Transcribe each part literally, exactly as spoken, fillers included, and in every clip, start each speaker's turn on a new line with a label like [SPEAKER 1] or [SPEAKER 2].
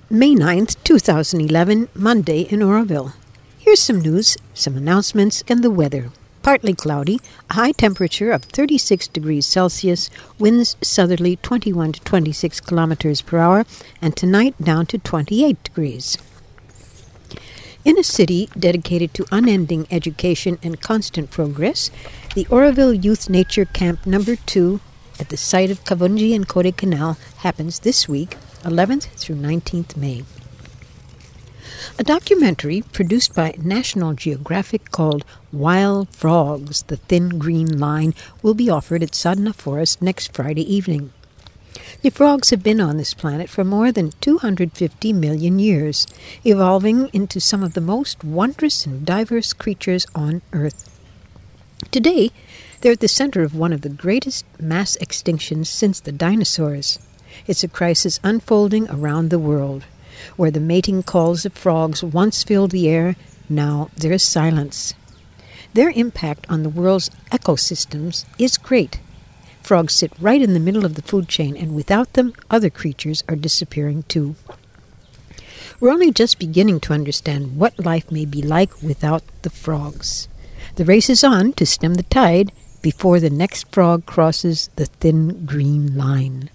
[SPEAKER 1] May ninth, two thousand eleven, Monday in Oroville. Here's some news, some announcements, and the weather. Partly cloudy, a high temperature of thirty-six degrees Celsius, winds southerly twenty-one to twenty-six kilometers per hour, and tonight down to twenty-eight degrees. In a city dedicated to unending education and constant progress, the Oroville Youth Nature Camp Number two at the site of Kavunji and Kodaikanal happens this week, eleventh through nineteenth May. A documentary produced by National Geographic called Wild Frogs, The Thin Green Line will be offered at Sadhana Forest next Friday evening. The frogs have been on this planet for more than two hundred fifty million years, evolving into some of the most wondrous and diverse creatures on Earth. Today, they're at the center of one of the greatest mass extinctions since the dinosaurs. It's a crisis unfolding around the world. Where the mating calls of frogs once filled the air, now there is silence. Their impact on the world's ecosystems is great. Frogs sit right in the middle of the food chain, and without them, other creatures are disappearing too. We're only just beginning to understand what life may be like without the frogs. The race is on to stem the tide before the next frog crosses the thin green line.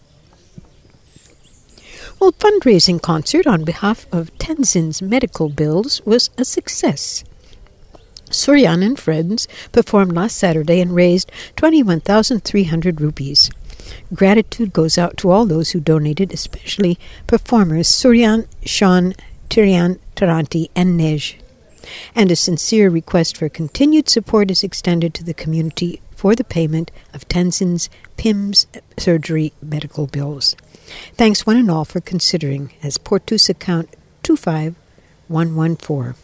[SPEAKER 1] Well, fundraising concert on behalf of Tenzin's medical bills was a success. Suryan and friends performed last Saturday and raised twenty-one thousand three hundred rupees. Gratitude goes out to all those who donated, especially performers Suryan, Sean, Tirian, Taranti, and Nej. And a sincere request for continued support is extended to the community for the payment of Tenzin's P I M S surgery medical bills. Thanks one and all for considering, as Portus account two five one one four.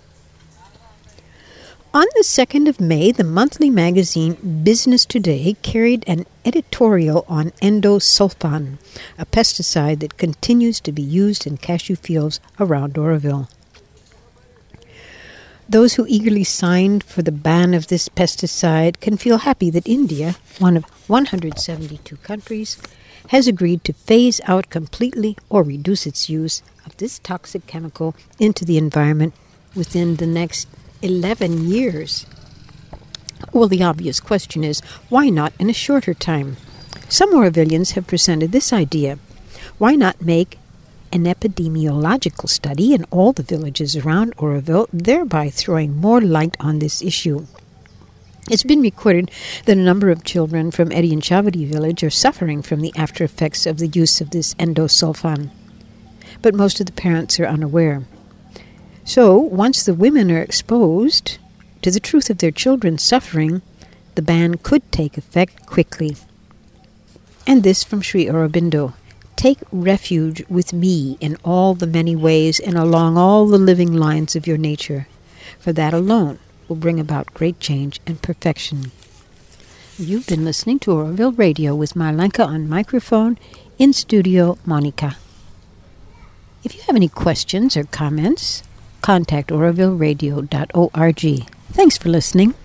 [SPEAKER 1] On the second of May, the monthly magazine Business Today carried an editorial on endosulfan, a pesticide that continues to be used in cashew fields around Oroville. Those who eagerly signed for the ban of this pesticide can feel happy that India, one of one hundred seventy-two countries, has agreed to phase out completely or reduce its use of this toxic chemical into the environment within the next eleven years. Well, the obvious question is, why not in a shorter time? Some Orovillians have presented this idea. Why not make an epidemiological study in all the villages around Oroville, thereby throwing more light on this issue? It's been recorded that a number of children from Edianchavadi village are suffering from the after effects of the use of this endosulfan, but most of the parents are unaware. So, once the women are exposed to the truth of their children's suffering, the ban could take effect quickly. And this from Sri Aurobindo. Take refuge with me in all the many ways and along all the living lines of your nature, for that alone will bring about great change and perfection. You've been listening to Oroville Radio with Marlenka on microphone, in studio, Monica. If you have any questions or comments, contact oroville radio dot org. Thanks for listening.